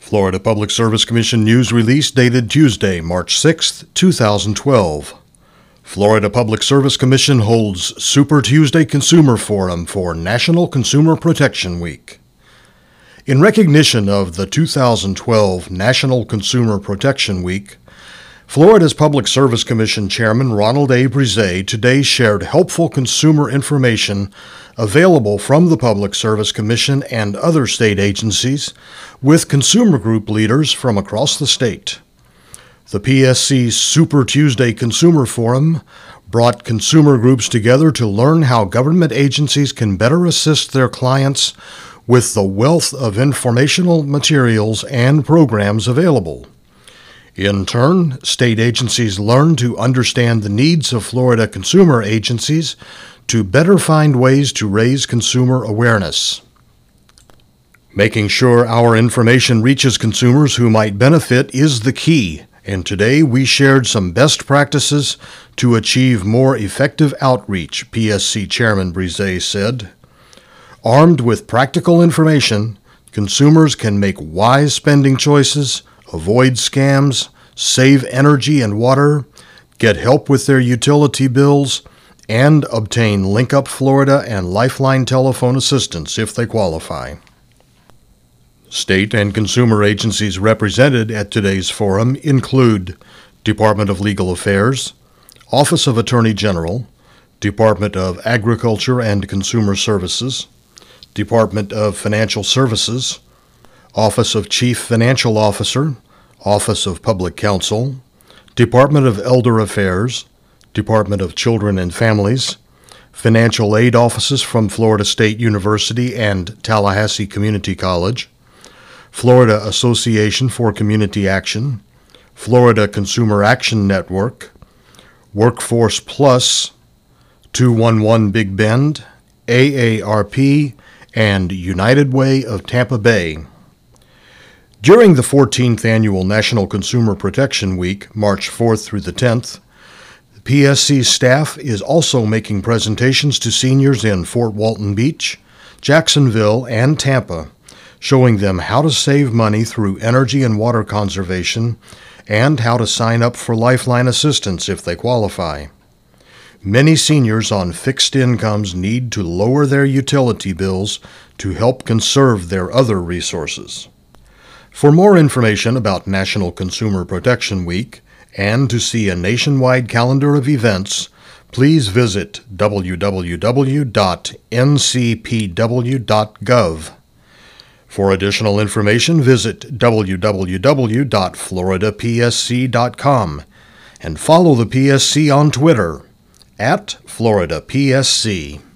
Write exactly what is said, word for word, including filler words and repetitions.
Florida Public Service Commission news release dated Tuesday, March sixth, two thousand twelve. Florida Public Service Commission holds Super Tuesday Consumer Forum for National Consumer Protection Week. In recognition of the two thousand twelve National Consumer Protection Week, Florida's Public Service Commission Chairman Ronald A. Brise today shared helpful consumer information available from the Public Service Commission and other state agencies with consumer group leaders from across the state. The P S C's Super Tuesday Consumer Forum brought consumer groups together to learn how government agencies can better assist their clients with the wealth of informational materials and programs available. In turn, state agencies learn to understand the needs of Florida consumer agencies to better find ways to raise consumer awareness. Making sure our information reaches consumers who might benefit is the key, and today we shared some best practices to achieve more effective outreach, P S C Chairman Brise said. Armed with practical information, consumers can make wise spending choices, avoid scams, save energy and water, get help with their utility bills, and obtain LinkUp Florida and Lifeline telephone assistance if they qualify. State and consumer agencies represented at today's forum include Department of Legal Affairs, Office of Attorney General, Department of Agriculture and Consumer Services, Department of Financial Services, Office of Chief Financial Officer, Office of Public Counsel, Department of Elder Affairs, Department of Children and Families, financial aid offices from Florida State University and Tallahassee Community College, Florida Association for Community Action, Florida Consumer Action Network, Workforce Plus, two one one Big Bend, A A R P, and United Way of Tampa Bay. During the fourteenth Annual National Consumer Protection Week, March fourth through the tenth, the P S C staff is also making presentations to seniors in Fort Walton Beach, Jacksonville, and Tampa, showing them how to save money through energy and water conservation and how to sign up for Lifeline assistance if they qualify. Many seniors on fixed incomes need to lower their utility bills to help conserve their other resources. For more information about National Consumer Protection Week and to see a nationwide calendar of events, please visit w w w dot n c p w dot gov. For additional information, visit w w w dot florida p s c dot com and follow the P S C on Twitter at Florida P S C.